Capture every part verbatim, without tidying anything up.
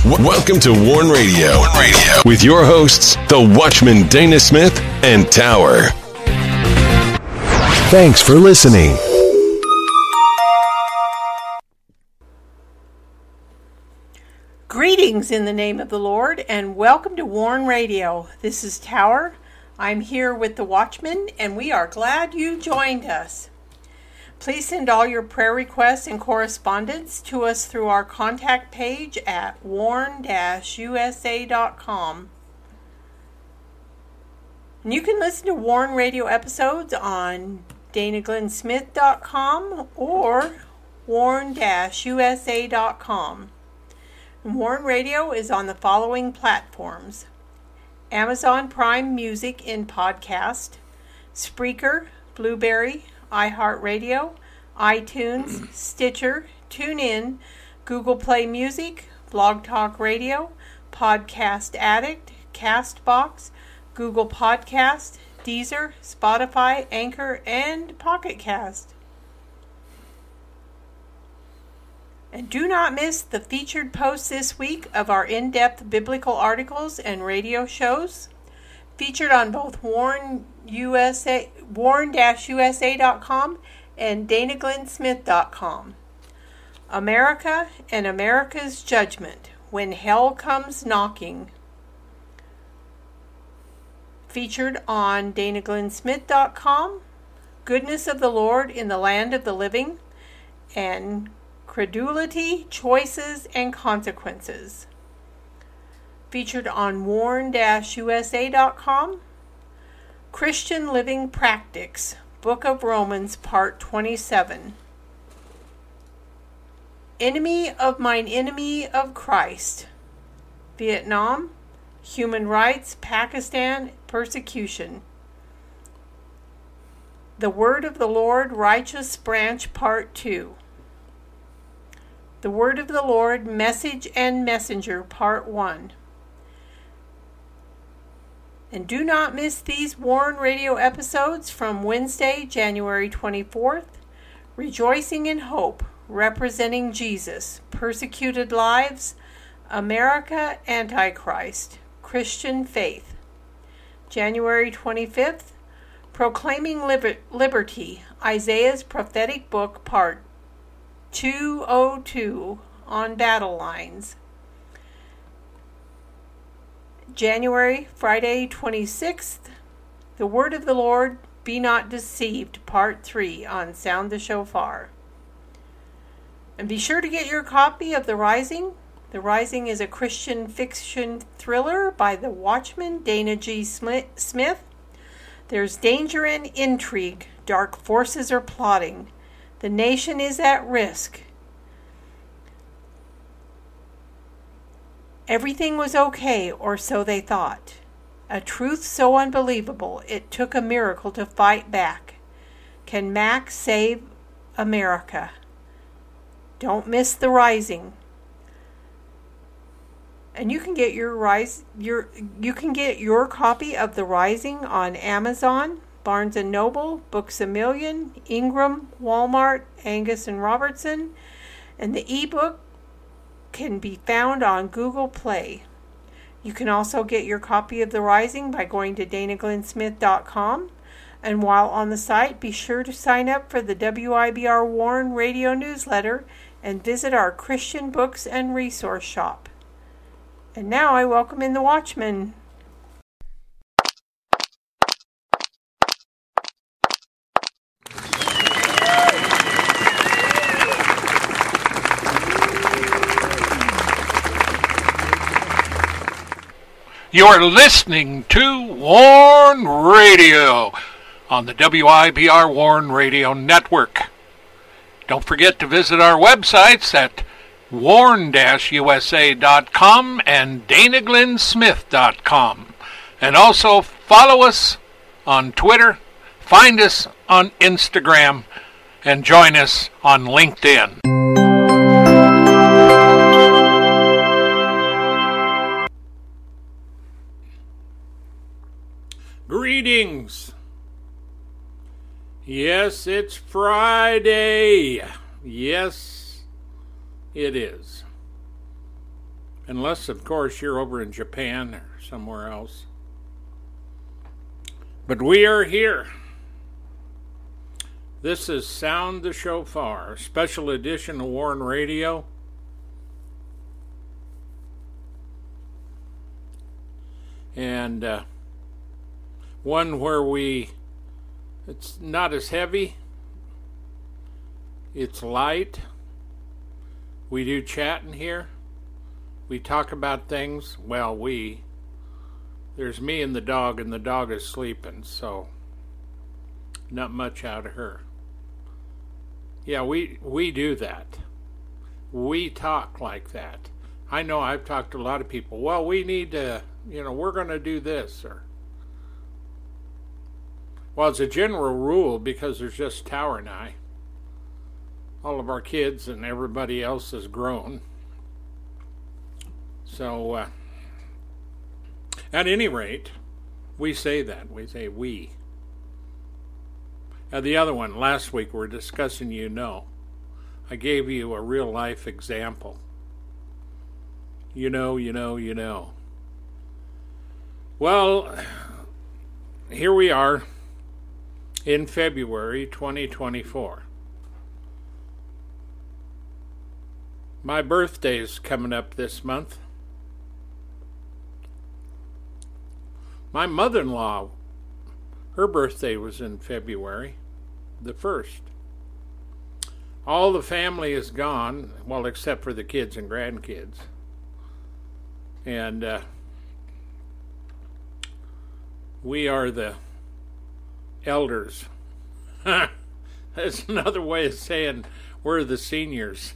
W- welcome to Warn Radio. Warn Radio with your hosts, the Watchman Dana Smith and Tower. Thanks for listening. Greetings in the name of the Lord, and welcome to Warn Radio. This is Tower. I'm here with the Watchman, and we are glad you joined us. Please send all your prayer requests and correspondence to us through our contact page at warn dash u s a dot com. And you can listen to Warn Radio episodes on dana glenn smith dot com or warn dash u s a dot com. Warn Radio is on the following platforms: Amazon Prime Music in podcast, Spreaker, Blueberry, iHeartRadio, iTunes, Stitcher, TuneIn, Google Play Music, Blog Talk Radio, Podcast Addict, Castbox, Google Podcast, Deezer, Spotify, Anchor, and Pocket Cast. And do not miss the featured posts this week of our in-depth biblical articles and radio shows, featured on both Warn U S A, warn dash u s a dot com and dana glenn smith dot com. America and America's Judgment, When Hell Comes Knocking, featured on dana glenn smith dot com. Goodness of the Lord in the Land of the Living, and Credulity, Choices, and Consequences, featured on warn dash u s a dot com. Christian Living Practice, Book of Romans, Part twenty-seven. Enemy of Mine Enemy of Christ, Vietnam, Human Rights, Pakistan, Persecution. The Word of the Lord, Righteous Branch, Part two. The Word of the Lord, Message and Messenger, Part one. And do not miss these Warn Radio episodes from Wednesday, January twenty-fourth, Rejoicing in Hope, Representing Jesus, Persecuted Lives, America, Antichrist, Christian Faith. January twenty-fifth, Proclaiming Liber- Liberty, Isaiah's Prophetic Book, Part two oh two, on Battle Lines. January, Friday, twenty-sixth, The Word of the Lord, Be Not Deceived, Part three, on Sound the Shofar. And be sure to get your copy of The Rising. The Rising is a Christian fiction thriller by the Watchman, Dana G. Smith. There's danger and intrigue. Dark forces are plotting. The nation is at risk. Everything was okay, or so they thought. A truth so unbelievable, it took a miracle to fight back. Can Mac save America? Don't miss The Rising. And you can get your rise your you can get your copy of The Rising on Amazon, Barnes and Noble, Books A Million, Ingram, Walmart, Angus and Robertson, and the ebook can be found on Google Play. You can also get your copy of The Rising by going to dana glenn smith dot com, and while on the site, be sure to sign up for the W I B R Warn Radio newsletter and visit our Christian books and resource shop. And now I welcome in the Watchman. You're listening to Warn Radio on the W I B R Warn Radio Network. Don't forget to visit our websites at warn dash u s a dot com and dana glenn smith dot com. And also follow us on Twitter, find us on Instagram, and join us on LinkedIn. Greetings. Yes, it's Friday. Yes, it is. Unless, of course, you're over in Japan or somewhere else. But we are here. This is Sound the Shofar, a special edition of Warn Radio. And uh, one where we, it's not as heavy, it's light. We do chatting here. We talk about things. Well, we, there's me and the dog, and the dog is sleeping, so not much out of her. Yeah, we, we do that. We talk like that. I know I've talked to a lot of people. Well, we need to, you know, we're going to do this. Or, well, it's a general rule because there's just Tower and I. All of our kids and everybody else is grown. So, uh, at any rate, we say that. We say we. Uh, the other one, last week we were discussing you know. I gave you a real life example. You know, you know, you know. Well, here we are in February twenty twenty-four. My birthday's coming up this month. My mother-in-law, her birthday was in February the first. All the family is gone, well, except for the kids and grandkids. And uh, we are the elders. That's another way of saying we're the seniors.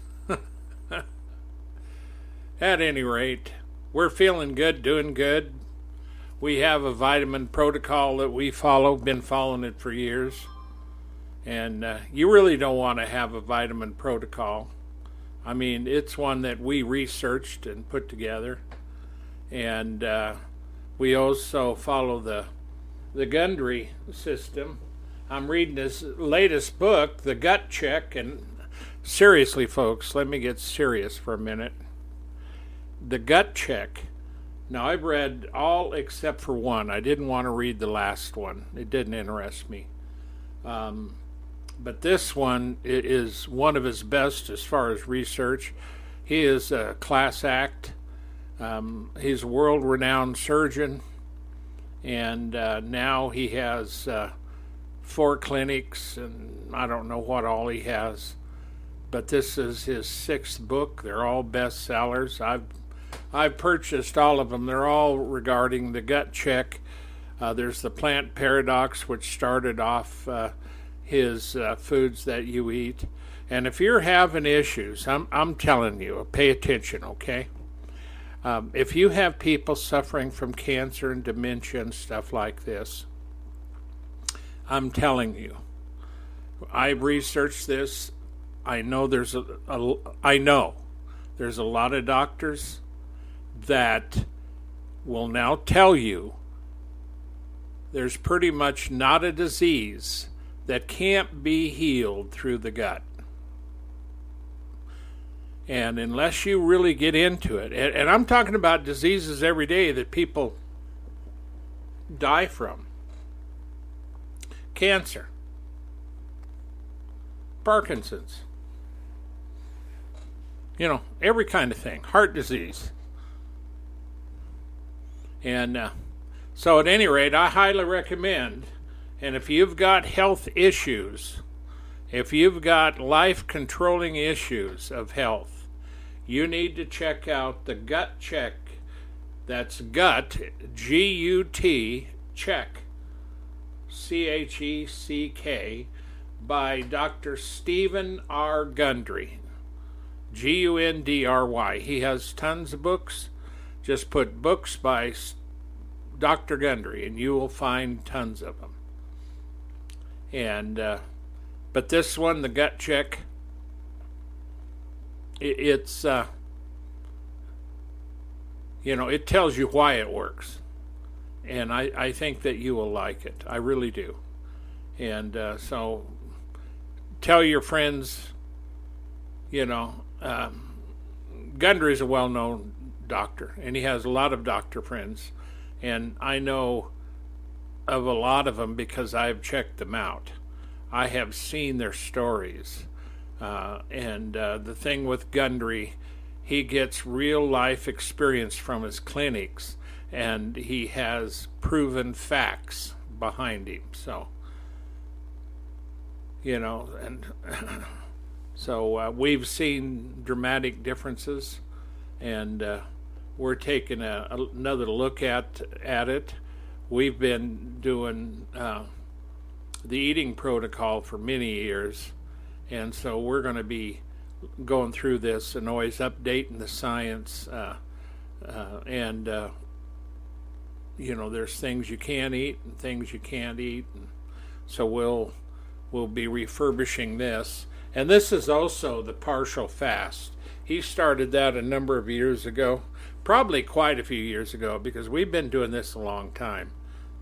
At any rate, we're feeling good, doing good. We have a vitamin protocol that we follow, been following it for years. And uh, you really don't want to have a vitamin protocol. I mean, it's one that we researched and put together. And uh, we also follow the the Gundry system. I'm reading this latest book, The Gut Check, and seriously, folks, let me get serious for a minute. The Gut Check. Now, I've read all except for one. I didn't want to read the last one. It didn't interest me. Um, but this one is one of his best as far as research. He is a class act. Um, he's a world-renowned surgeon, and uh, now he has uh, four clinics, and I don't know what all he has. But this is his sixth book. They're all bestsellers. I've I've purchased all of them. They're all regarding the gut check. Uh, there's the plant paradox, which started off uh, his uh, foods that you eat. And if you're having issues, I'm I'm telling you, pay attention, okay? Um, if you have people suffering from cancer and dementia and stuff like this, I'm telling you, I've researched this. I know there's a, a I know there's a lot of doctors that will now tell you there's pretty much not a disease that can't be healed through the gut. And unless you really get into it, and, and I'm talking about diseases every day that people die from. Cancer, Parkinson's, you know, every kind of thing, heart disease. And uh, so at any rate, I highly recommend, and if you've got health issues, if you've got life-controlling issues of health, you need to check out the Gut Check. That's gut, G U T, check, C H E C K, by Doctor Stephen R. Gundry, G U N D R Y. He has tons of books. Just put books by Doctor Gundry, and you will find tons of them. And, uh, but this one, the Gut Check, it, it's, uh, you know, it tells you why it works. And I, I think that you will like it. I really do. And uh, so tell your friends, you know, um, Gundry is a well-known doctor, and he has a lot of doctor friends, and I know of a lot of them because I've checked them out. I have seen their stories, uh, and uh, the thing with Gundry, he gets real life experience from his clinics, and he has proven facts behind him. So, you know, and so uh, we've seen dramatic differences, and uh, we're taking a, another look at at it. We've been doing uh, the eating protocol for many years, and so we're going to be going through this and always updating the science. Uh, uh, and uh, you know, there's things you can eat and things you can't eat, and so we'll we'll be refurbishing this. And this is also the partial fast. He started that a number of years ago, probably quite a few years ago, because we've been doing this a long time.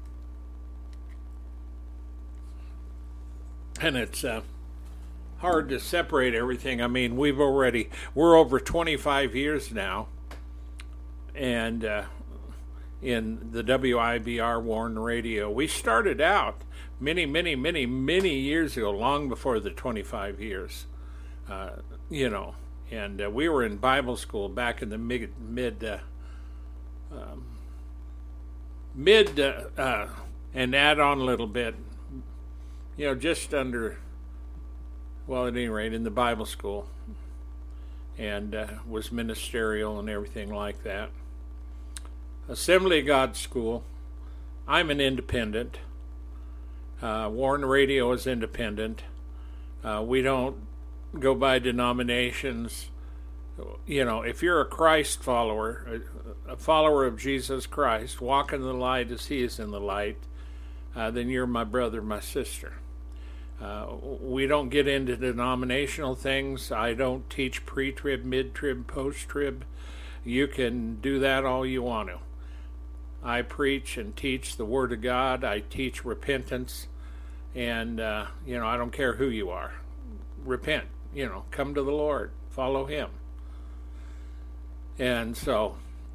And it's uh, hard to separate everything. I mean, we've already, we're over twenty-five years now, and uh, in the W I B R Warn Radio. We started out many, many, many, many years ago, long before the twenty-five years, uh, you know, and uh, we were in Bible school back in the mid, mid, uh, um, mid, uh, uh, and add on a little bit, you know, just under, well, at any rate, in the Bible school, and uh, was ministerial and everything like that. Assembly of God School. I'm an independent. Uh, Warn Radio is independent. Uh, we don't go by denominations. You know, if you're a Christ follower, a, a follower of Jesus Christ, walk in the light as he is in the light, uh, then you're my brother, my sister. Uh, we don't get into denominational things. I don't teach pre-trib, mid-trib, post-trib. You can do that all you want to. I preach and teach the Word of God. I teach repentance. And, uh, you know, I don't care who you are. Repent. You know, come to the Lord. Follow Him. And so,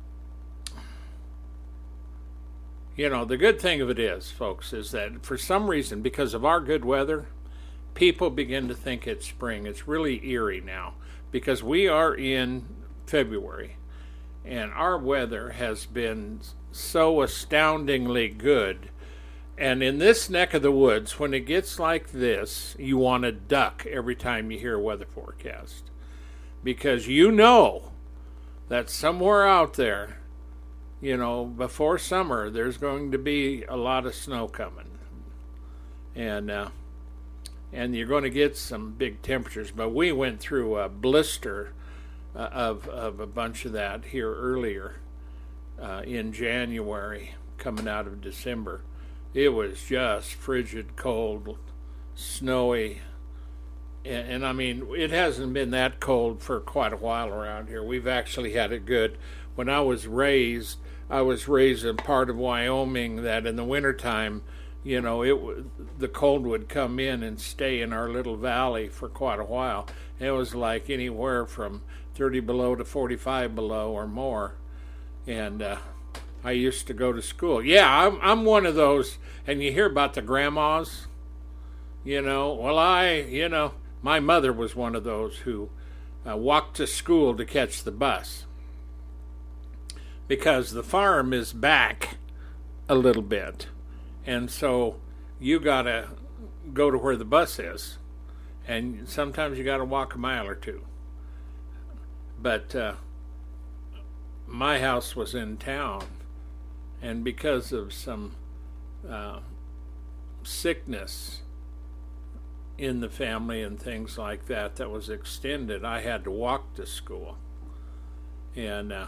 you know, the good thing of it is, folks, is that for some reason, because of our good weather, people begin to think it's spring. It's really eerie now because we are in February, and our weather has been so astoundingly good. And in this neck of the woods, when it gets like this, you want to duck every time you hear a weather forecast, because you know that somewhere out there, you know, before summer, there's going to be a lot of snow coming. And uh, and you're going to get some big temperatures. But we went through a blister uh, of, of a bunch of that here earlier uh, in January, coming out of December. It was just frigid, cold, snowy. And, and I mean, it hasn't been that cold for quite a while around here. We've actually had it good. When I was raised, I was raised in part of Wyoming that in the wintertime, you know, it w- the cold would come in and stay in our little valley for quite a while. It was like anywhere from thirty below to forty-five below or more. And uh, I used to go to school. Yeah, I'm, I'm one of those, and you hear about the grandmas, you know. Well, I, you know, my mother was one of those who uh, walked to school to catch the bus, because the farm is back a little bit, and so you gotta go to where the bus is, and sometimes you gotta walk a mile or two. But uh, my house was in town, and because of some uh, sickness in the family and things like that that was extended, I had to walk to school. And uh,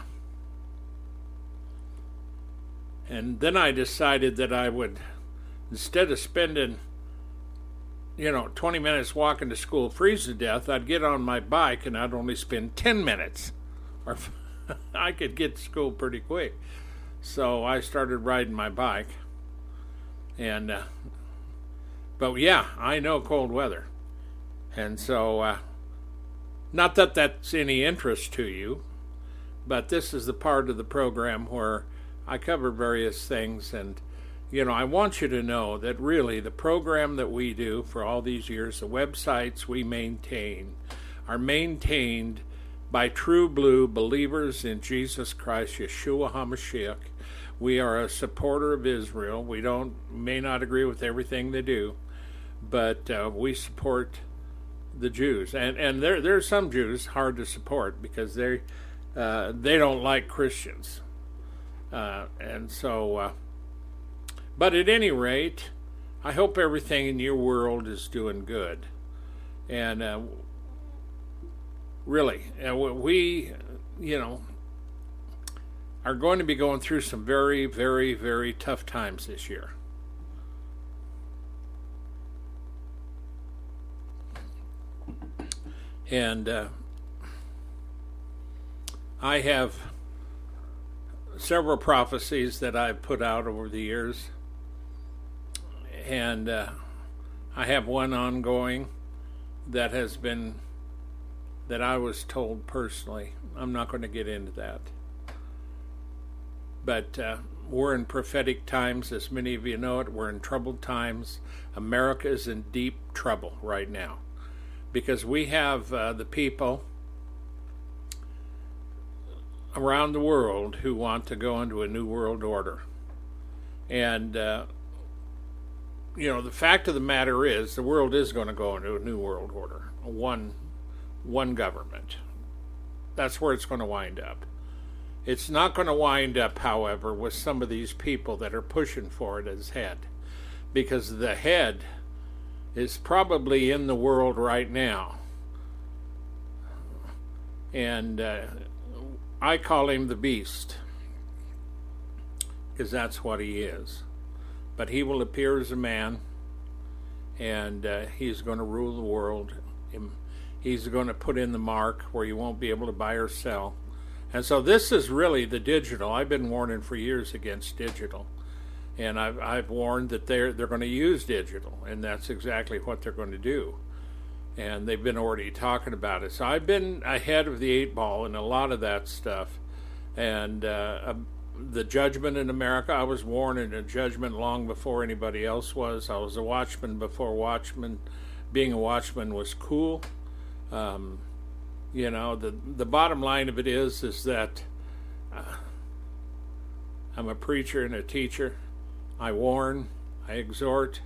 And then I decided that I would, instead of spending, you know, twenty minutes walking to school, freeze to death, I'd get on my bike and I'd only spend ten minutes. Or I could get to school pretty quick. So I started riding my bike. And, uh, but yeah, I know cold weather. And so, uh, not that that's any interest to you, but this is the part of the program where I cover various things, and you know, I want you to know that really the program that we do for all these years, the websites we maintain, are maintained by true blue believers in Jesus Christ, Yeshua HaMashiach. We are a supporter of Israel. We don't may not agree with everything they do, but uh, we support the Jews. And and there there are some Jews hard to support because they uh, they don't like Christians, uh, and so. Uh, But at any rate, I hope everything in your world is doing good. And uh, really, uh, we, you know, are going to be going through some very, very, very tough times this year. And uh, I have several prophecies that I've put out over the years. And uh, I have one ongoing that has been, that I was told personally. I'm not going to get into that. But uh, we're in prophetic times, as many of you know it. We're in troubled times. America is in deep trouble right now. Because we have uh, the people around the world who want to go into a new world order. And uh, you know, the fact of the matter is the world is going to go into a new world order, a one, one government. That's where it's going to wind up. It's not going to wind up, however, with some of these people that are pushing for it as head, because the head is probably in the world right now. And uh, I call him the beast, because that's what he is. But he will appear as a man, and uh, he's going to rule the world. He's going to put in the mark where you won't be able to buy or sell. And so this is really the digital. I've been warning for years against digital. And I've, I've warned that they're, they're going to use digital, and that's exactly what they're going to do. And they've been already talking about it. So I've been ahead of the eight ball in a lot of that stuff. And uh, the judgment in America, I was warning a judgment long before anybody else was. I was a watchman before watchman. Being a watchman was cool. Um, you know, the the bottom line of it is, is that uh, I'm a preacher and a teacher. I warn, I exhort,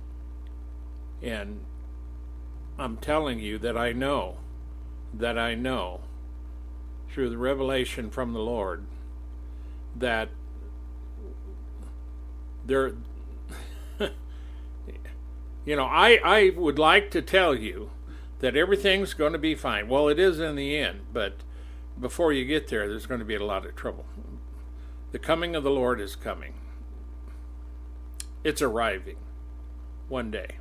and I'm telling you that I know, that I know, through the revelation from the Lord, that there, you know, I, I would like to tell you that everything's going to be fine. Well, it is in the end, but before you get there, there's going to be a lot of trouble. The coming of the Lord is coming. It's arriving one day.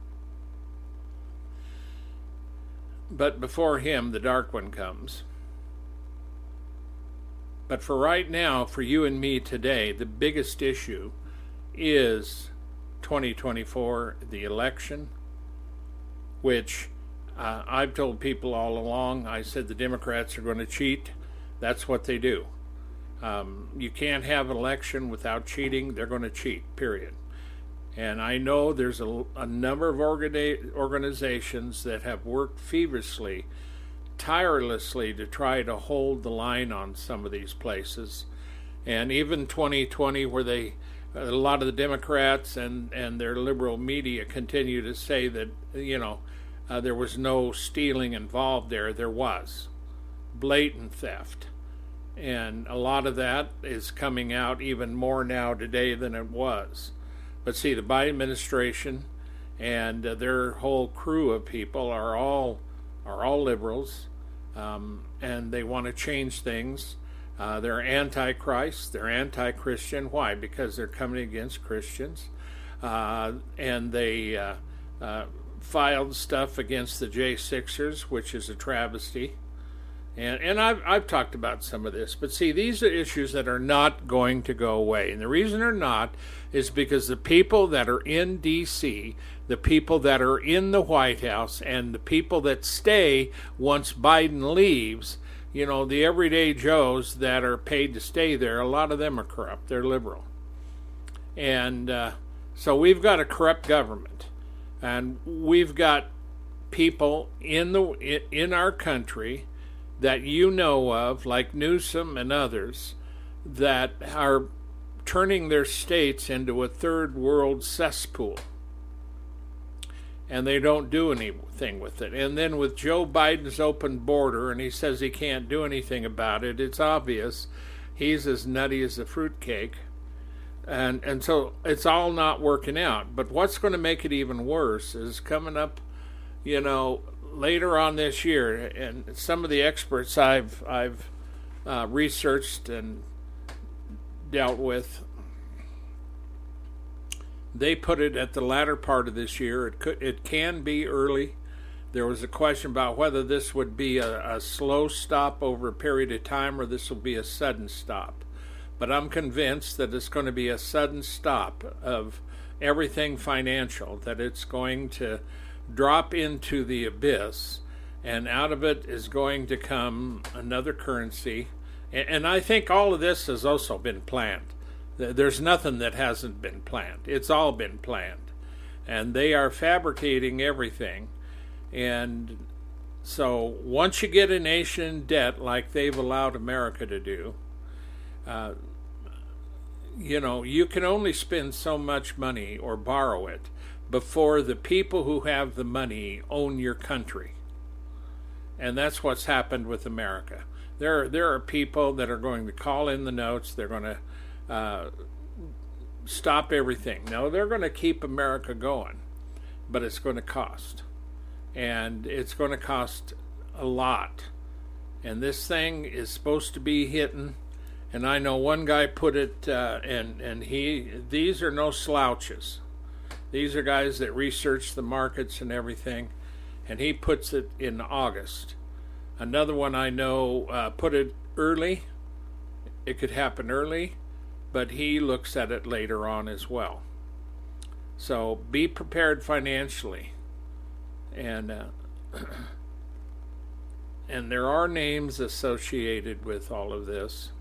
But before him, the dark one comes. But for right now, for you and me today, the biggest issue is twenty twenty-four, the election, which uh, I've told people all along. I said the Democrats are going to cheat. That's what they do. Um, you can't have an election without cheating. They're going to cheat, period. And I know there's a, a number of organi- organizations that have worked feverishly, tirelessly to try to hold the line on some of these places. And even twenty twenty, where they, a lot of the Democrats and, and their liberal media continue to say that, you know, uh, there was no stealing involved there. There was blatant theft. And a lot of that is coming out even more now today than it was. But see, the Biden administration and uh, their whole crew of people are all are all liberals, um, and they want to change things. Uh, they're anti-Christ. They're anti-Christian. Why? Because they're coming against Christians, uh, and they uh, uh, filed stuff against the J sixers, which is a travesty. And and I've I've talked about some of this, but see, these are issues that are not going to go away. And the reason they're not is because the people that are in D C, the people that are in the White House, and the people that stay once Biden leaves, you know, the everyday Joes that are paid to stay there, a lot of them are corrupt. They're liberal. And uh, so we've got a corrupt government. And we've got people in the in our country that you know of, like Newsom and others, that are turning their states into a third world cesspool. And they don't do anything with it. And then with Joe Biden's open border, and he says he can't do anything about it, it's obvious he's as nutty as a fruitcake. And and so it's all not working out. But what's going to make it even worse is coming up, you know, later on this year, and some of the experts I've I've uh, researched and dealt with, they put it at the latter part of this year. It could, it can be early. There was a question about whether this would be a, a slow stop over a period of time or this will be a sudden stop. But I'm convinced that it's going to be a sudden stop of everything financial, that it's going to drop into the abyss, and out of it is going to come another currency. And, and I think all of this has also been planned. There's nothing that hasn't been planned. It's all been planned. And they are fabricating everything. And so once you get a nation in debt like they've allowed America to do, uh, you know, you can only spend so much money or borrow it before the people who have the money own your country. And that's what's happened with America. There, there are people that are going to call in the notes. They're going to uh, stop everything. No, they're going to keep America going, but it's going to cost. And it's going to cost a lot. And this thing is supposed to be hitting. And I know one guy put it, uh, and and he these are no slouches. These are guys that research the markets and everything, and he puts it in August. Another one I know uh, put it early. It could happen early, but he looks at it later on as well. So be prepared financially, and uh, and there are names associated with all of this.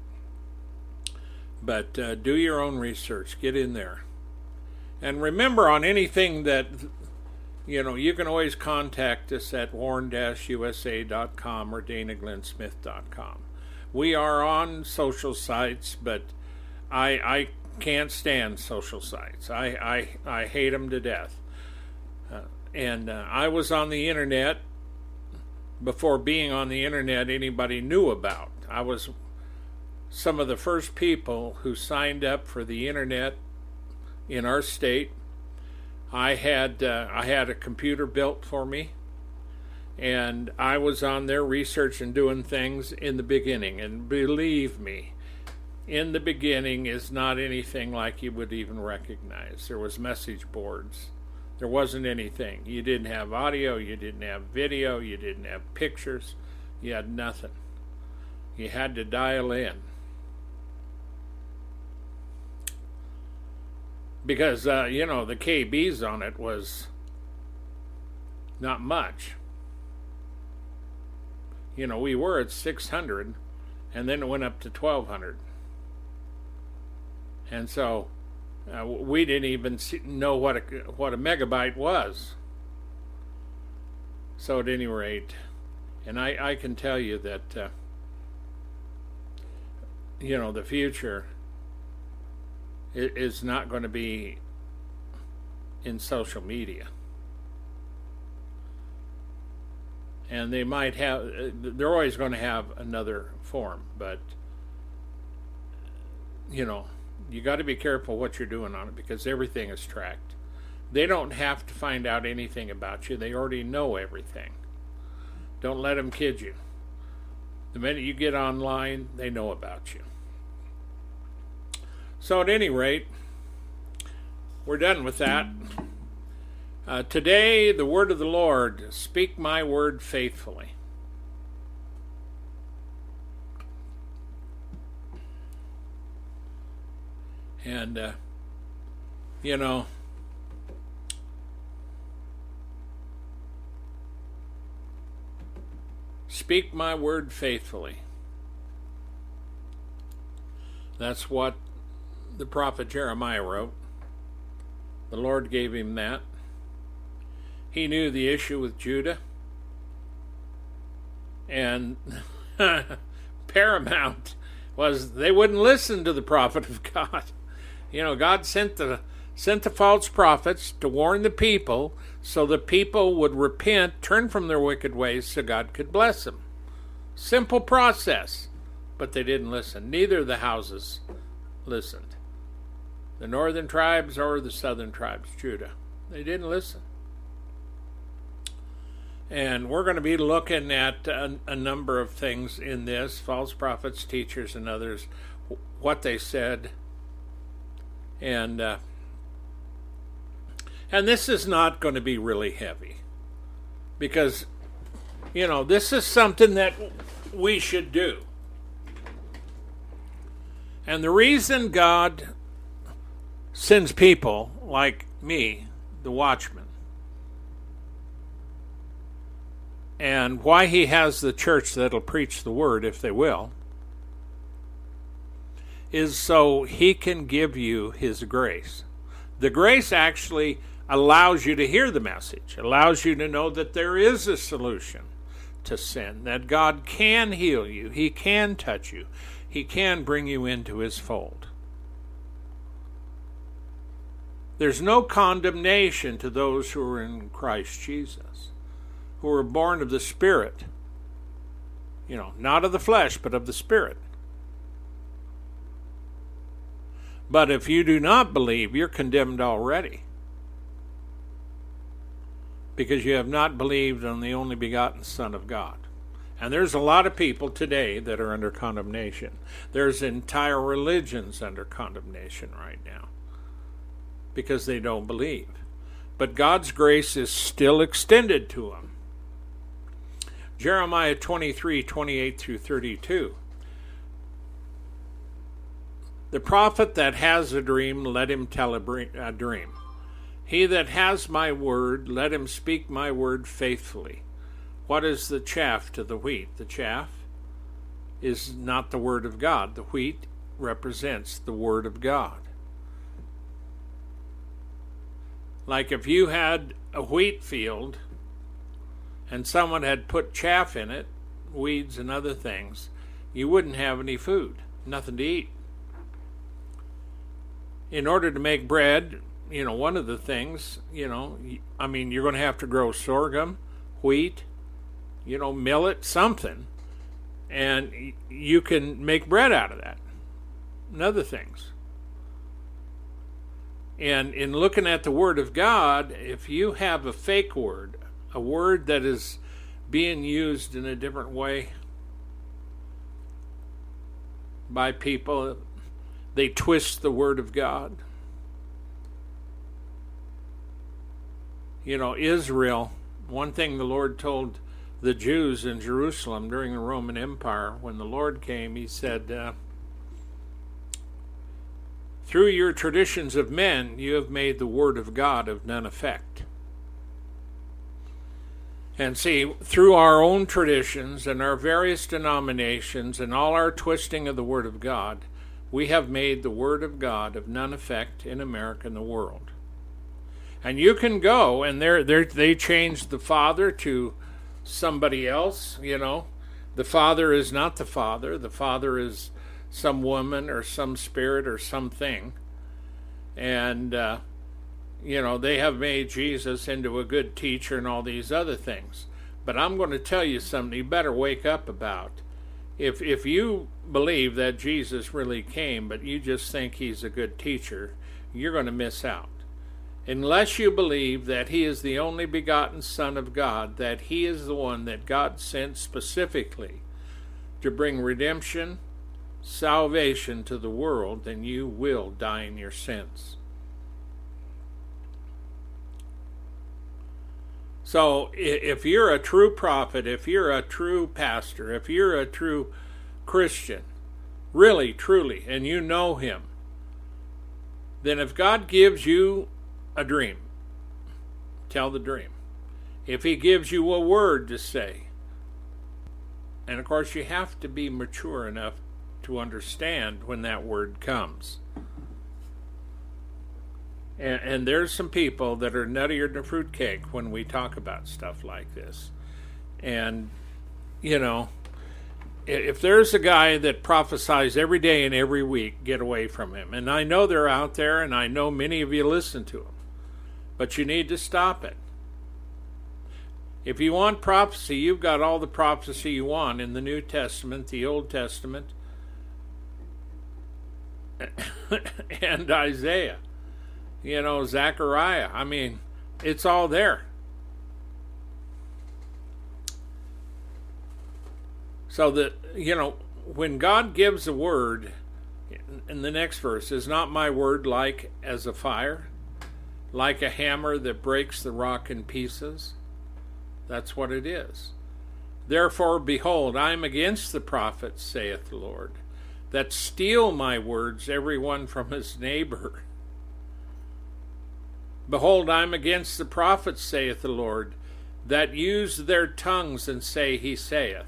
But uh, do your own research. Get in there. And remember, on anything that, you know, you can always contact us at warren dash u s a dot com or dana glenn smith dot com. We are on social sites, but I I can't stand social sites. I, I, I hate them to death. Uh, and uh, I was on the internet before being on the internet anybody knew about. I was some of the first people who signed up for the internet in our state. I had uh, I had a computer built for me, and I was on there researching, doing things in the beginning. And believe me, in the beginning is not anything like you would even recognize. There was message boards. There wasn't anything. You didn't have audio. You didn't have video. You didn't have pictures. You had nothing. You had to dial in. Because, uh, you know, the K Bs on it was not much. You know, we were at six hundred, and then it went up to twelve hundred. And so uh, we didn't even see, know what a, what a megabyte was. So at any rate, and I, I can tell you that, uh, you know, the future is not going to be in social media. And they might have, they're always going to have another form, but, you know, you got to be careful what you're doing on it, because everything is tracked. They don't have to find out anything about you. They already know everything. Don't let them kid you. The minute you get online, they know about you. So at any rate, we're done with that. Uh, today, the word of the Lord, speak my word faithfully. And, uh, you know, speak my word faithfully. That's what the prophet Jeremiah wrote. The Lord gave him that. He knew the issue with Judah. And paramount was they wouldn't listen to the prophet of God. You know, God sent the sent the false prophets to warn the people so the people would repent, turn from their wicked ways so God could bless them. Simple process, but they didn't listen. Neither of the houses listened. The northern tribes or the southern tribes, Judah. They didn't listen. And we're going to be looking at a, a number of things in this, false prophets, teachers, and others, what they said. And uh, and this is not going to be really heavy. Because, you know, this is something that we should do. And the reason God sends people like me, the watchman, and why he has the church that'll preach the word, if they will, is so he can give you his grace. The grace actually allows you to hear the message, allows you to know that there is a solution to sin, that God can heal you, he can touch you, he can bring you into his fold. There's no condemnation to those who are in Christ Jesus, who are born of the Spirit. You know, not of the flesh, but of the Spirit. But if you do not believe, you're condemned already, because you have not believed on the only begotten Son of God. And there's a lot of people today that are under condemnation. There's entire religions under condemnation right now because they don't believe. But God's grace is still extended to them. Jeremiah twenty-three, twenty-eight through thirty-two. The prophet that has a dream, let him tell a dream. He that has my word, let him speak my word faithfully. What is the chaff to the wheat? The chaff is not the word of God. The wheat represents the word of God. Like if you had a wheat field and someone had put chaff in it, weeds and other things, you wouldn't have any food, nothing to eat. In order to make bread, you know, one of the things, you know, I mean, you're going to have to grow sorghum, wheat, you know, millet, something, and you can make bread out of that and other things. And in looking at the Word of God, if you have a fake word, a word that is being used in a different way by people, they twist the Word of God. You know, Israel, one thing the Lord told the Jews in Jerusalem during the Roman Empire, when the Lord came, he said, uh, through your traditions of men, you have made the word of God of none effect. And see, through our own traditions and our various denominations and all our twisting of the word of God, we have made the word of God of none effect in America and the world. And you can go, and they're, they're, they changed the Father to somebody else, you know. The Father is not the Father. The Father is some woman or some spirit or something. And, uh, you know, they have made Jesus into a good teacher and all these other things. But I'm going to tell you something you better wake up about. If if you believe that Jesus really came, but you just think he's a good teacher, you're going to miss out. Unless you believe that he is the only begotten Son of God, that he is the one that God sent specifically to bring redemption, salvation to the world, then you will die in your sins. So if you're a true prophet, if you're a true pastor, if you're a true Christian, really, truly, and you know him, then if God gives you a dream, tell the dream. If he gives you a word to say, And of course, you have to be mature enough to understand when that word comes. And, and there's some people that are nuttier than a fruitcake when we talk about stuff like this. And, you know, if there's a guy that prophesies every day and every week, get away from him. And I know they're out there, and I know many of you listen to them. But you need to stop it. If you want prophecy, you've got all the prophecy you want in the New Testament, the Old Testament, and Isaiah. You know, Zechariah. I mean, it's all there. So that, you know, when God gives a word, in the next verse, is not my word like as a fire, like a hammer that breaks the rock in pieces? That's what it is. Therefore, behold, I am against the prophets, saith the Lord, that steal my words, every one from his neighbor. Behold, I am against the prophets, saith the Lord, that use their tongues and say, he saith.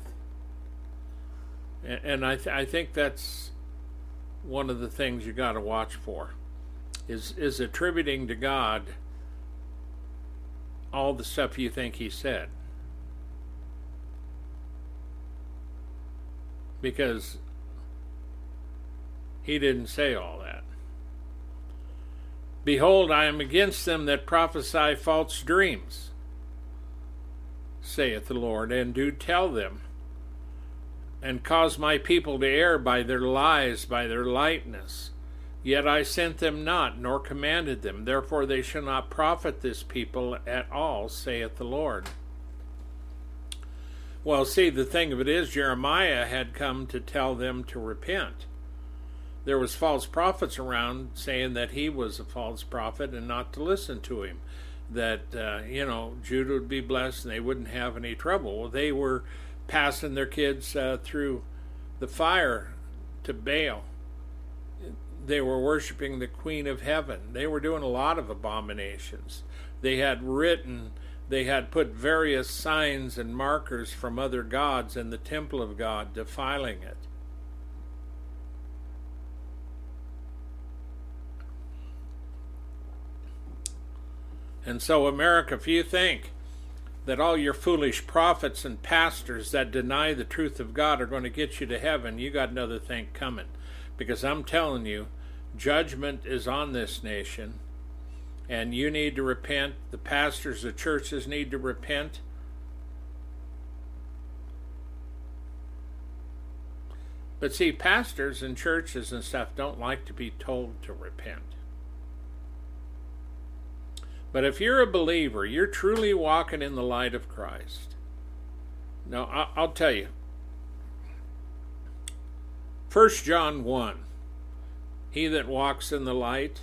And I, th- I think that's one of the things you got to watch for, is is attributing to God all the stuff you think he said. Because he didn't say all that. Behold, I am against them that prophesy false dreams, saith the Lord, and do tell them, and cause my people to err by their lies, by their lightness. Yet I sent them not, nor commanded them. Therefore they shall not profit this people at all, saith the Lord. Well, see, the thing of it is, Jeremiah had come to tell them to repent. There was false prophets around saying that he was a false prophet and not to listen to him. That, uh, you know, Judah would be blessed and they wouldn't have any trouble. Well, they were passing their kids uh, through the fire to Baal. They were worshiping the Queen of Heaven. They were doing a lot of abominations. They had written, they had put various signs and markers from other gods in the temple of God, defiling it. And so, America, if you think that all your foolish prophets and pastors that deny the truth of God are going to get you to heaven, you got another thing coming. Because I'm telling you, judgment is on this nation, and you need to repent. The pastors, the churches need to repent. But see, pastors and churches and stuff don't like to be told to repent. But if you're a believer, you're truly walking in the light of Christ. Now, I'll tell you, First John one, he that walks in the light,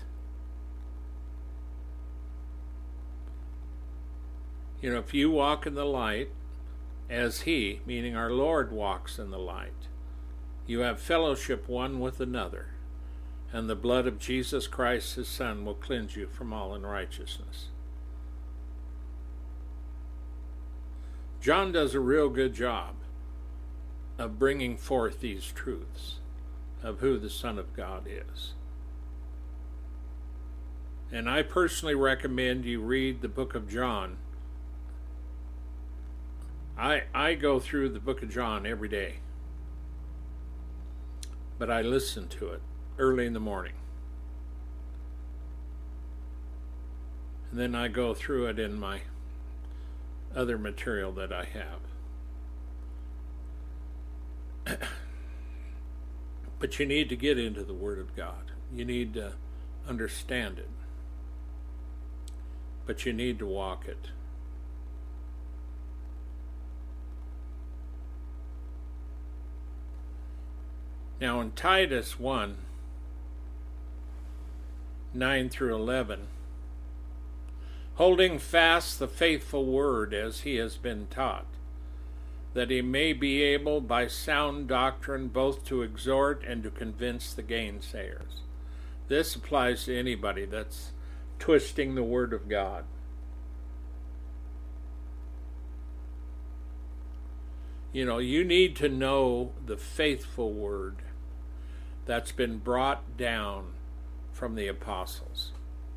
you know, if you walk in the light as he, meaning our Lord, walks in the light, you have fellowship one with another, and the blood of Jesus Christ, his Son, will cleanse you from all unrighteousness. John does a real good job of bringing forth these truths of who the Son of God is. And I personally recommend you read the book of John. I I go through the book of John every day, but I listen to it early in the morning. And then I go through it in my other material that I have. But you need to get into the Word of God. You need to understand it. But you need to walk it. Now in Titus one, nine through eleven, holding fast the faithful word as he has been taught, that he may be able by sound doctrine both to exhort and to convince the gainsayers. This applies to anybody that's twisting the word of God. You know, you need to know the faithful word that's been brought down from the apostles.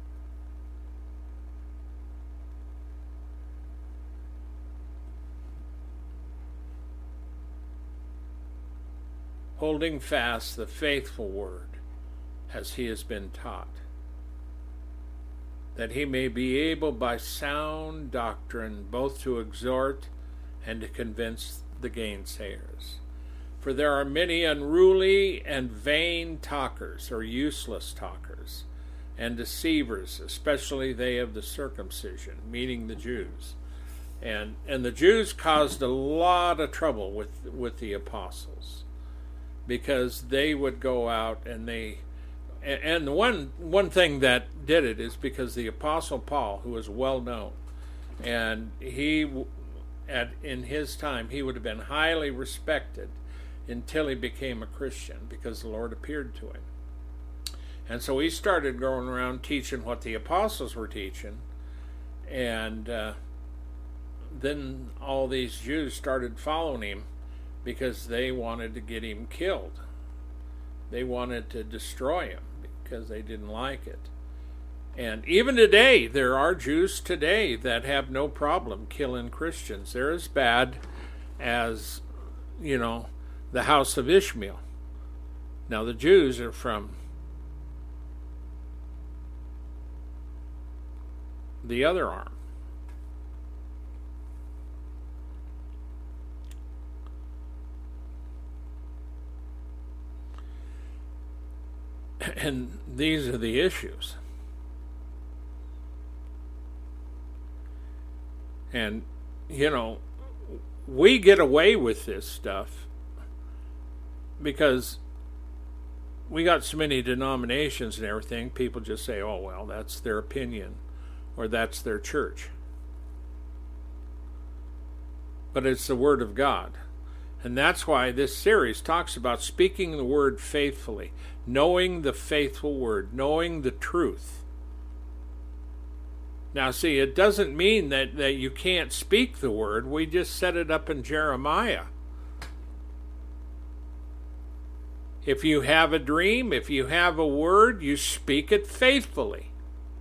Holding fast the faithful word as he has been taught, that he may be able by sound doctrine both to exhort and to convince the gainsayers. For there are many unruly and vain talkers, or useless talkers, and deceivers, especially they of the circumcision, meaning the Jews. And and the Jews caused a lot of trouble with, with the apostles, because they would go out and they, and the one one thing that did it is because the Apostle Paul, who was well known, and he, at in his time, he would have been highly respected until he became a Christian, because the Lord appeared to him. And so he started going around teaching what the apostles were teaching, and uh, then all these Jews started following him because they wanted to get him killed. They wanted to destroy him because they didn't like it. And even today, there are Jews today that have no problem killing Christians. They're as bad as, you know, the house of Ishmael. Now, the Jews are from the other arm. And these are the issues. And, you know, we get away with this stuff because we got so many denominations and everything. People just say, oh, well, that's their opinion, or that's their church. But it's the Word of God. And that's why this series talks about speaking the Word faithfully, knowing the faithful Word, knowing the truth. Now, see, it doesn't mean that, that you can't speak the Word. We just set it up in Jeremiah. If you have a dream, if you have a word, you speak it faithfully.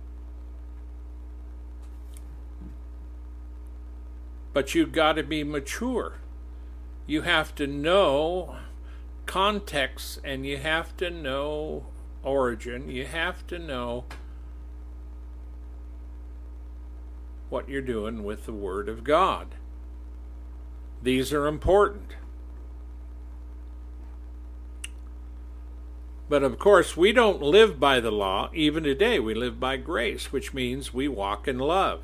But you've got to be mature. You have to know context, and you have to know origin. You have to know what you're doing with the Word of God. These are important. But of course, we don't live by the law. Even today, we live by grace, which means we walk in love.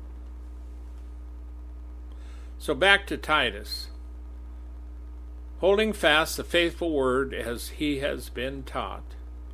So back to Titus. Holding fast the faithful word as he has been taught,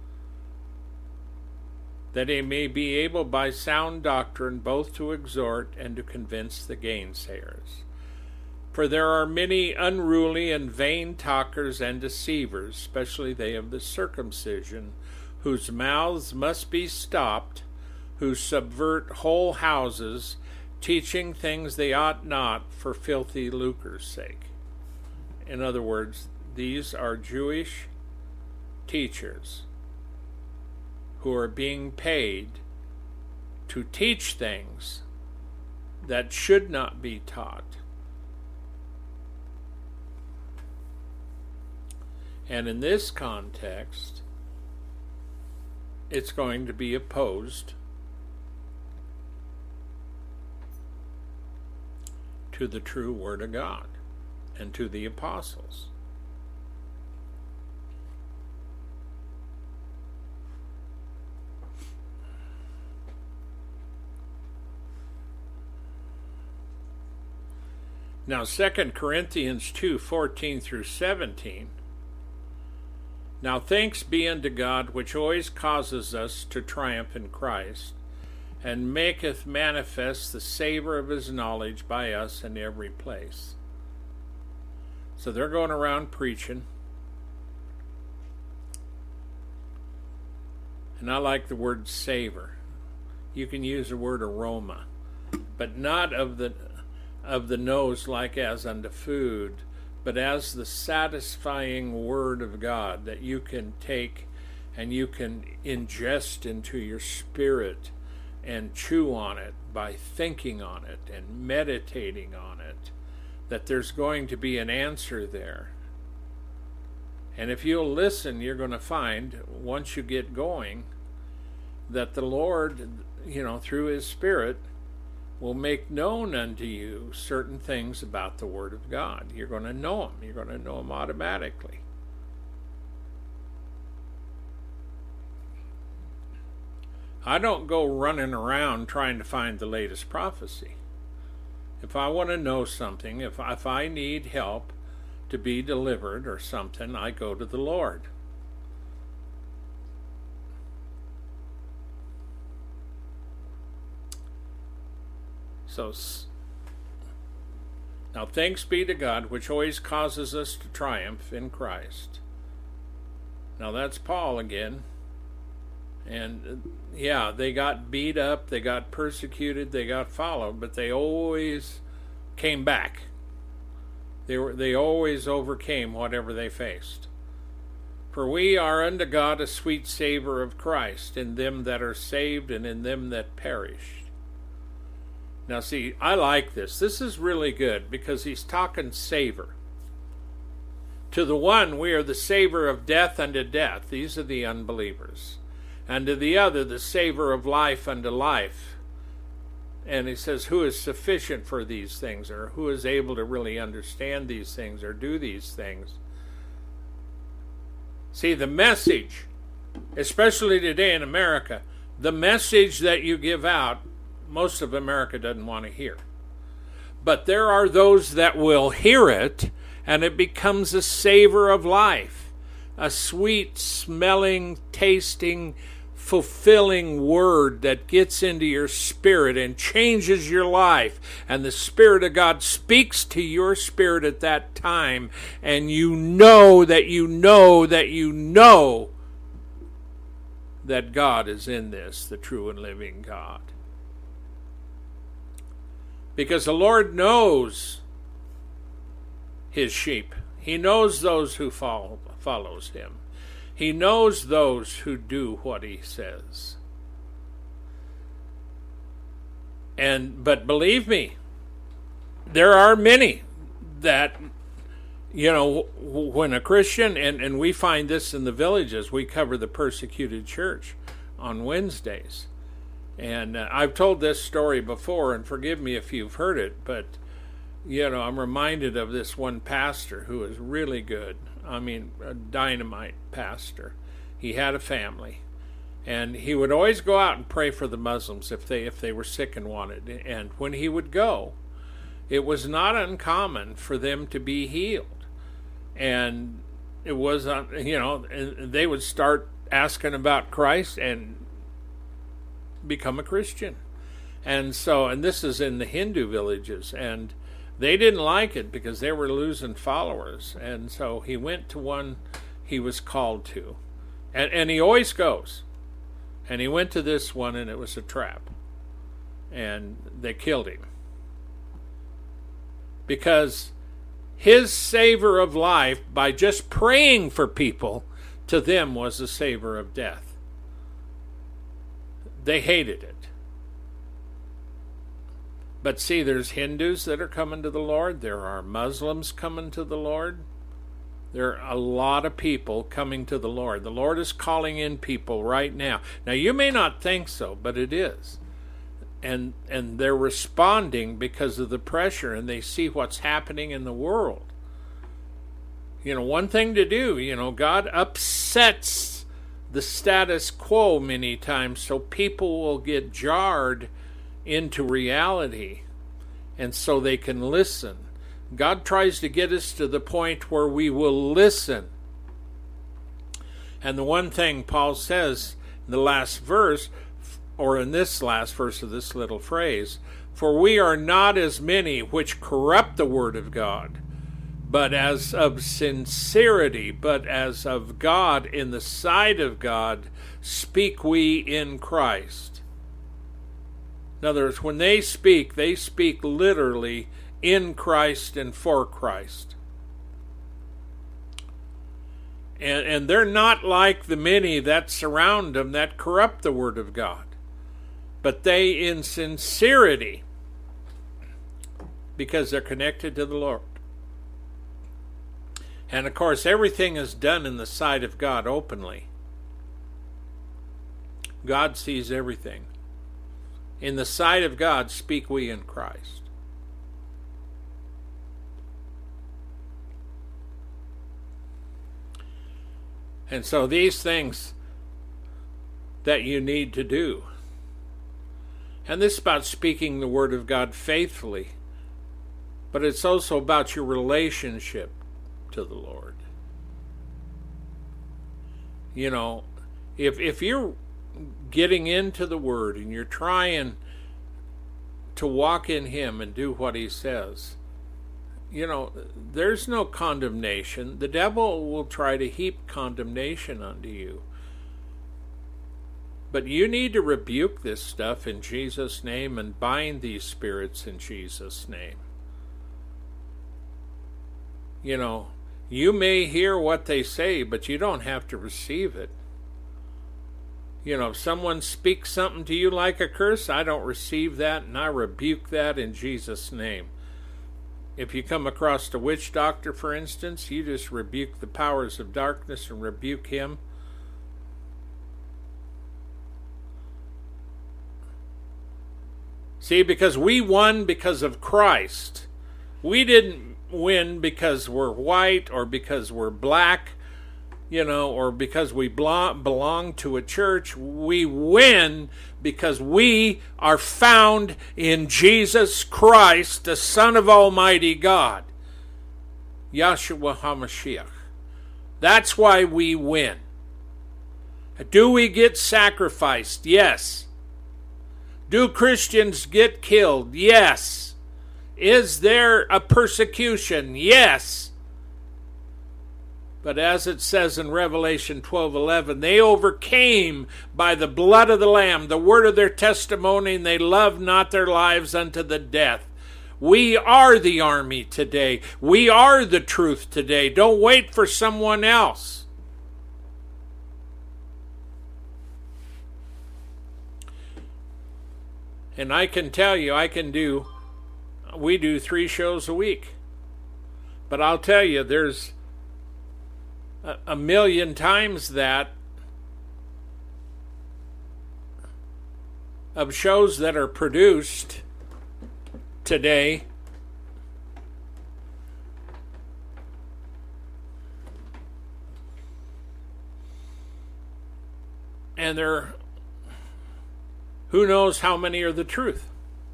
that he may be able by sound doctrine both to exhort and to convince the gainsayers. For there are many unruly and vain talkers and deceivers, especially they of the circumcision, whose mouths must be stopped, who subvert whole houses, teaching things they ought not for filthy lucre's sake. In other words, these are Jewish teachers who are being paid to teach things that should not be taught. And in this context, it's going to be opposed to the true Word of God and to the apostles. Now, Second Corinthians two, fourteen through seventeen. Now thanks be unto God, which always causes us to triumph in Christ, and maketh manifest the savor of his knowledge by us in every place. So they're going around preaching. And I like the word savor. You can use the word aroma, but not of the of the nose like as unto food, but as the satisfying Word of God that you can take and you can ingest into your spirit and chew on it by thinking on it and meditating on it, that there's going to be an answer there. And if you'll listen, you're going to find, once you get going, that the Lord, you know, through His Spirit, will make known unto you certain things about the Word of God. You're going to know them. You're going to know them automatically. I don't go running around trying to find the latest prophecy. If I want to know something, if, if I need help to be delivered or something, I go to the Lord. So, now thanks be to God, which always causes us to triumph in Christ. Now that's Paul again. And yeah, they got beat up, they got persecuted, they got followed, but they always came back. They were they always overcame whatever they faced. For we are unto God a sweet savor of Christ in them that are saved and in them that perish. Now see, I like this. This is really good because he's talking savor. To the one we are the savor of death unto death. These are the unbelievers. And to the other the savor of life unto life. And he says, who is sufficient for these things, or who is able to really understand these things or do these things? See, the message, especially today in America, the message that you give out, most of America doesn't want to hear. But there are those that will hear it, and it becomes a savor of life, a sweet, smelling, tasting, fulfilling word that gets into your spirit and changes your life. And the Spirit of God speaks to your spirit at that time, and you know that you know that you know that God is in this, the true and living God. Because the Lord knows His sheep. He knows those who follow, follows Him. He knows those who do what He says. And but believe me, there are many that, you know, when a Christian, and, and we find this in the villages, we cover the persecuted church on Wednesdays. And uh, I've told this story before, and forgive me if you've heard it, but, you know, I'm reminded of this one pastor who was really good. I mean, a dynamite pastor. He had a family. And he would always go out and pray for the Muslims if they if they were sick and wanted. And when he would go, it was not uncommon for them to be healed. And it was, you know, they would start asking about Christ and become a Christian. And so, and this is in the Hindu villages, and they didn't like it because they were losing followers. And so he went to one he was called to. And, and he always goes. And he went to this one, and it was a trap. And they killed him. Because his savor of life, by just praying for people, to them was a savor of death. They hated it. But see, there's Hindus that are coming to the Lord. There are Muslims coming to the Lord. There are a lot of people coming to the Lord. The Lord is calling in people right now. Now, you may not think so, but it is. And and they're responding because of the pressure, and they see what's happening in the world. You know, one thing to do, you know, God upsets the status quo many times so people will get jarred into reality, and so they can listen. God tries to get us to the point where we will listen. And the one thing Paul says in the last verse, or in this last verse of this little phrase, for we are not as many which corrupt the word of God, but as of sincerity, but as of God, in the sight of God, speak we in Christ. In other words, when they speak, they speak literally in Christ and for Christ. And, and they're not like the many that surround them that corrupt the Word of God. But they, in sincerity, because they're connected to the Lord. And of course, everything is done in the sight of God openly. God sees everything. In the sight of God speak we in Christ. And so these things that you need to do. And this is about speaking the Word of God faithfully. But it's also about your relationship to the Lord. You know, if if you're getting into the Word and you're trying to walk in Him and do what He says, you know, there's no condemnation. The devil will try to heap condemnation unto you. But you need to rebuke this stuff in Jesus' name and bind these spirits in Jesus' name. You know, you may hear what they say, but you don't have to receive it. You know, if someone speaks something to you like a curse, I don't receive that, and I rebuke that in Jesus' name. If you come across a witch doctor, for instance, you just rebuke the powers of darkness and rebuke him. See, because we won because of Christ. We didn't win because we're white or because we're black, you know, or because we belong to a church. We win because we are found in Jesus Christ, the Son of Almighty God, Yahshua HaMashiach. That's why we win. Do we get sacrificed? Yes. Do Christians get killed? Yes. Is there a persecution? Yes. But as it says in Revelation twelve eleven, they overcame by the blood of the Lamb, the word of their testimony, and they loved not their lives unto the death. We are the army today. We are the truth today. Don't wait for someone else. And I can tell you, I can do, we do three shows a week. But I'll tell you, there's a, a million times that of shows that are produced today and they're who knows how many are the truth.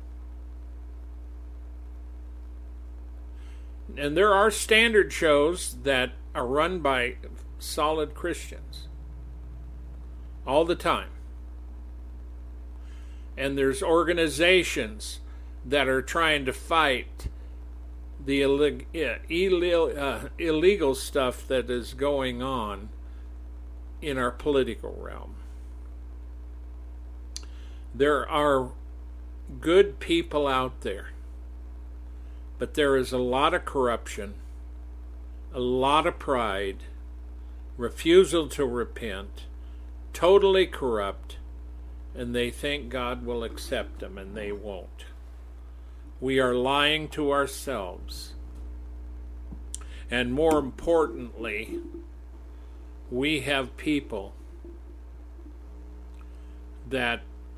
And there are standard shows that are run by solid Christians all the time. And there's organizations that are trying to fight the illegal, uh, illegal stuff that is going on in our political realm. There are good people out there, but there is a lot of corruption, a lot of pride, refusal to repent, totally corrupt, and they think God will accept them, and they won't. We are lying to ourselves. And more importantly, we have people that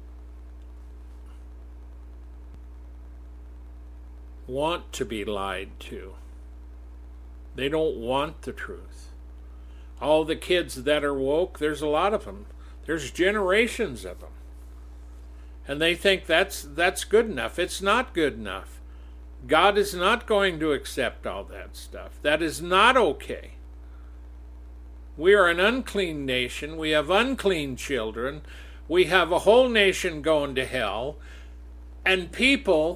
want to be lied to. They don't want the truth. All the kids that are woke, there's a lot of them. There's generations of them. And they think that's that's good enough. It's not good enough. God is not going to accept all that stuff. That is not okay. We are an unclean nation. We have unclean children. We have a whole nation going to hell. And people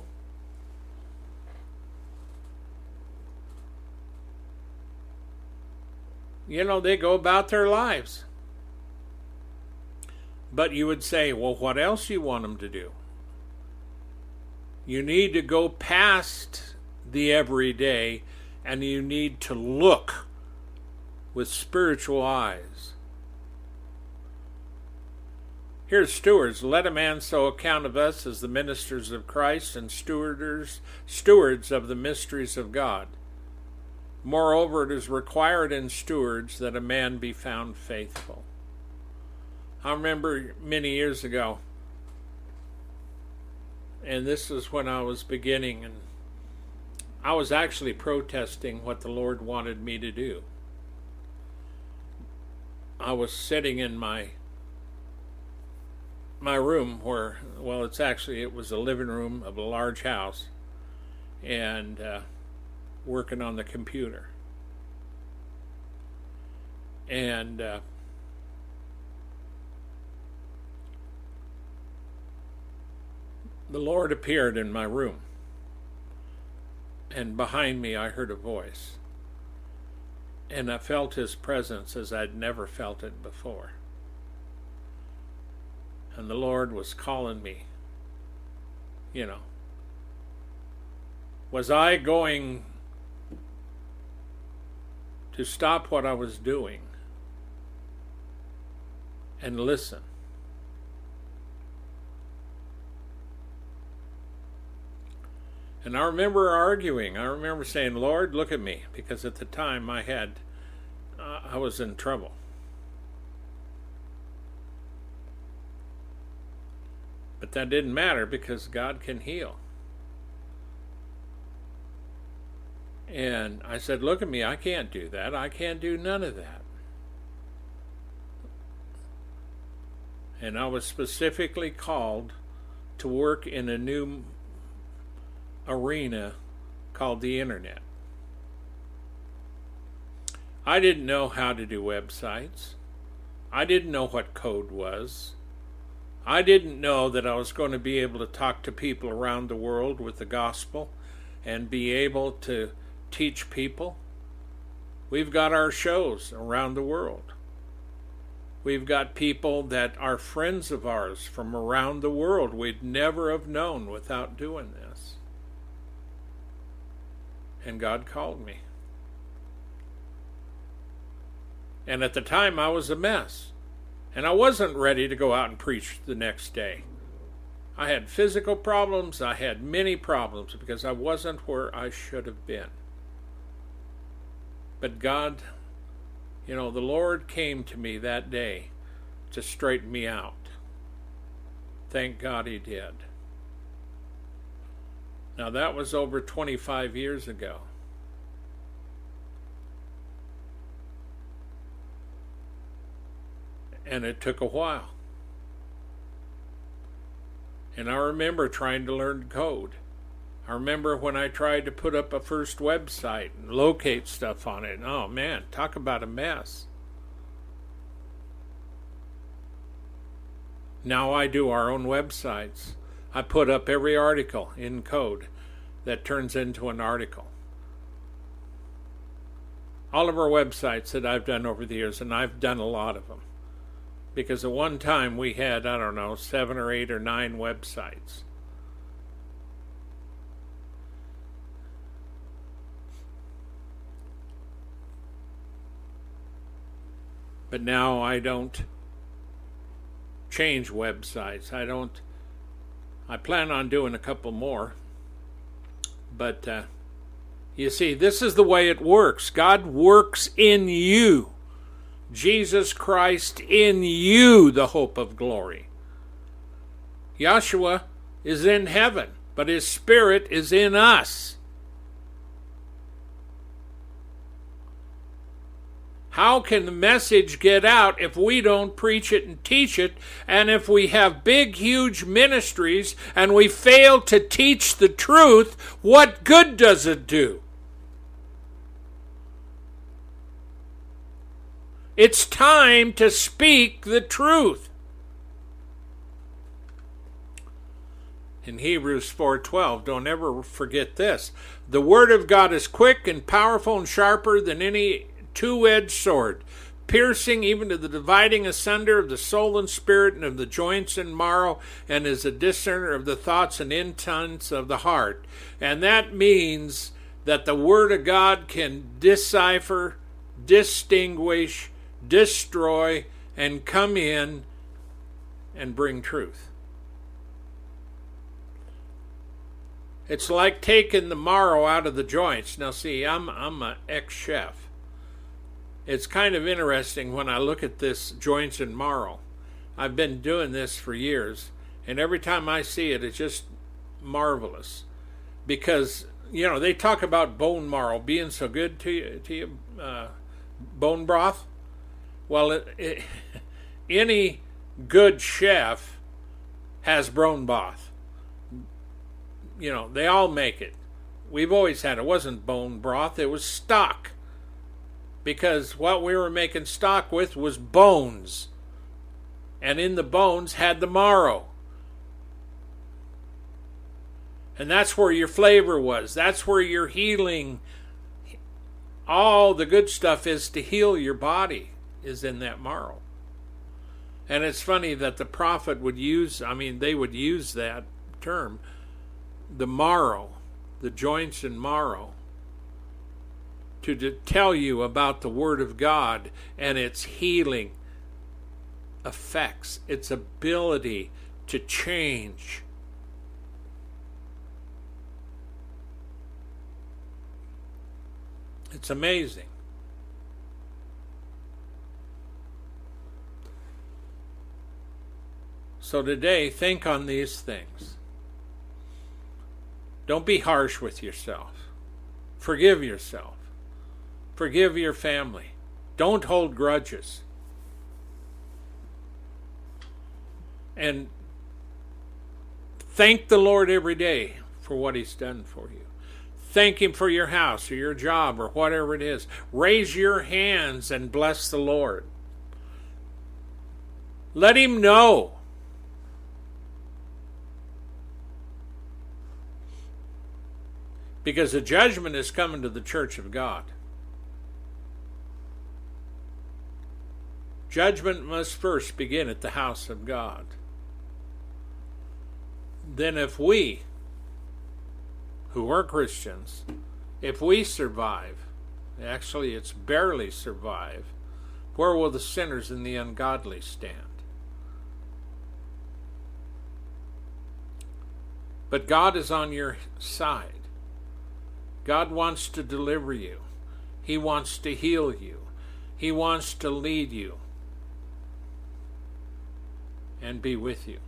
you know, they go about their lives. But you would say, well, what else do you want them to do? You need to go past the everyday, and you need to look with spiritual eyes. Here's stewards. Let a man so account of us as the ministers of Christ and stewarders, stewards of the mysteries of God. Moreover, it is required in stewards that a man be found faithful. I remember many years ago, and this is when I was beginning, and I was actually protesting what the Lord wanted me to do. I was sitting in my my room where, well, it's actually, it was a living room of a large house, and uh, working on the computer. And uh, the Lord appeared in my room, and behind me I heard a voice, and I felt His presence as I'd never felt it before. And the Lord was calling me, you know. Was I going to stop what I was doing and listen? And I remember arguing. I remember saying, Lord, look at me. Because at the time I had, uh, I was in trouble. But that didn't matter because God can heal. And I said, look at me, I can't do that. I can't do none of that. And I was specifically called to work in a new arena called the internet. I didn't know how to do websites. I didn't know what code was. I didn't know that I was going to be able to talk to people around the world with the gospel and be able to teach people. We've got our shows around the world. We've got people that are friends of ours from around the world we'd never have known without doing this. And God called me. And at the time I was a mess. And I wasn't ready to go out and preach the next day. I had physical problems. I had many problems because I wasn't where I should have been. But God, you know, the Lord came to me that day to straighten me out. Thank God He did. Now that was over twenty-five years ago. And it took a while. And I remember trying to learn code. I remember when I tried to put up a first website and locate stuff on it. Oh man, talk about a mess. Now I do our own websites. I put up every article in code that turns into an article. All of our websites that I've done over the years, and I've done a lot of them. Because at one time we had, I don't know, seven or eight or nine websites. But now I don't change websites. I don't, I plan on doing a couple more. But uh, you see, this is the way it works. God works in you. Jesus Christ in you, the hope of glory. Yahshua is in heaven, but His Spirit is in us. How can the message get out if we don't preach it and teach it, and if we have big, huge ministries and we fail to teach the truth? What good does it do? It's time to speak the truth. In Hebrews four twelve, don't ever forget this. The Word of God is quick and powerful and sharper than any two-edged sword, piercing even to the dividing asunder of the soul and spirit and of the joints and marrow, and is a discerner of the thoughts and intents of the heart. And that means that the Word of God can decipher distinguish, destroy, and come in and bring truth. It's like taking the marrow out of the joints. Now see, I'm I'm an ex-chef. It's kind of interesting when I look at this joints and marrow. I've been doing this for years, and every time I see it, it's just marvelous. Because, you know, they talk about bone marrow being so good to you, to you uh, bone broth. Well, it, it, any good chef has bone broth. You know, they all make it. We've always had it. It wasn't bone broth, it was stock. Because what we were making stock with was bones. And in the bones had the marrow. And that's where your flavor was. That's where your healing, all the good stuff is to heal your body, is in that marrow. And it's funny that the prophet would use, I mean, they would use that term, the marrow, the joints and marrow, to, to tell you about the Word of God and its healing effects, its ability to change. It's amazing. So today, think on these things. Don't be harsh with yourself. Forgive yourself. Forgive your family. Don't hold grudges. And thank the Lord every day for what He's done for you. Thank Him for your house or your job or whatever it is. Raise your hands and bless the Lord. Let Him know. Because the judgment is coming to the church of God. Judgment must first begin at the house of God. Then if we, who are Christians, if we survive, actually it's barely survive, where will the sinners and the ungodly stand? But God is on your side. God wants to deliver you. He wants to heal you. He wants to lead you and be with you.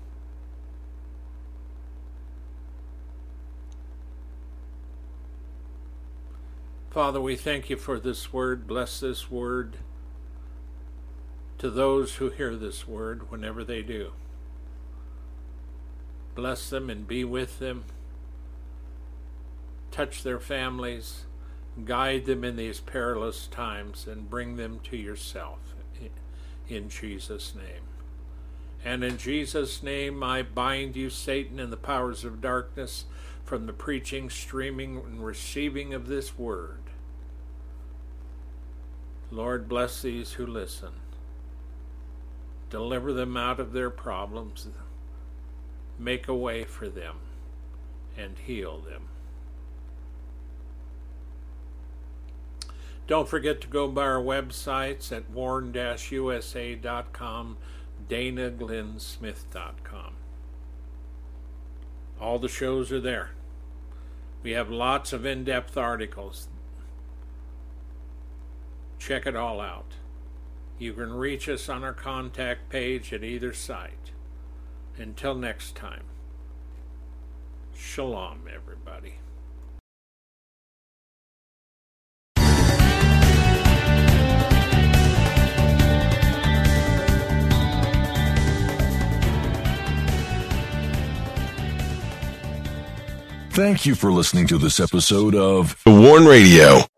Father, we thank you for this word. Bless this word to those who hear this word whenever they do. Bless them and be with them. Touch their families. Guide them in these perilous times and bring them to yourself. In Jesus' name. And in Jesus' name, I bind you, Satan, and the powers of darkness from the preaching, streaming, and receiving of this word. Lord, bless these who listen. Deliver them out of their problems. Make a way for them and heal them. Don't forget to go by our websites at warn dash U S A dot com, dana glenn smith dot com. All the shows are there. We have lots of in-depth articles. Check it all out. You can reach us on our contact page at either site. Until next time, shalom, everybody. Thank you for listening to this episode of The Warn Radio